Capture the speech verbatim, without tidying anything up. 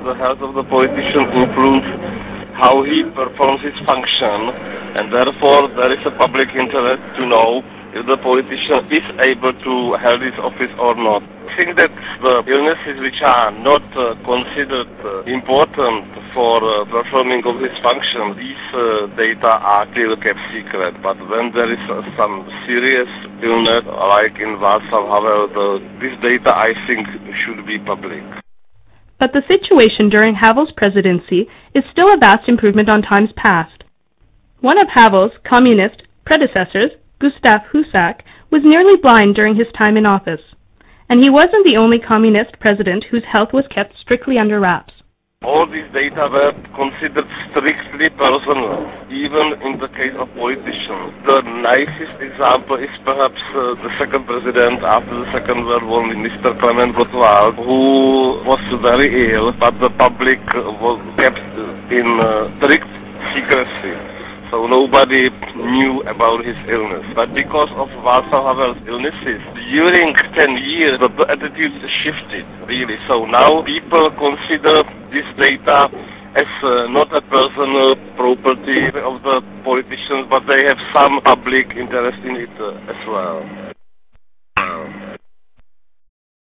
The health of the politician includes how he performs his function, and therefore there is a public interest to know if the politician is able to hold his office or not. I think that the illnesses which are not uh, considered uh, important for uh, performing of his function, these uh, data are still kept secret. But when there is uh, some serious illness, like in Václav Havel, the, this data, I think, should be public. But the situation during Havel's presidency is still a vast improvement on times past. One of Havel's communist predecessors, Gustav Husak, was nearly blind during his time in office, and he wasn't the only communist president whose health was kept strictly under wraps. All these data were considered strictly personal, even in the case of politicians. The nicest example is perhaps uh, the second president after the Second World War, Mister Klement Gottwald, who was very ill, but the public was kept in uh, strict secrecy. So nobody knew about his illness. But because of Václav Havel's illnesses, during ten years, the attitude shifted, really. So now people consider this data as uh, not a personal property of the politicians, but they have some public interest in it uh, as well.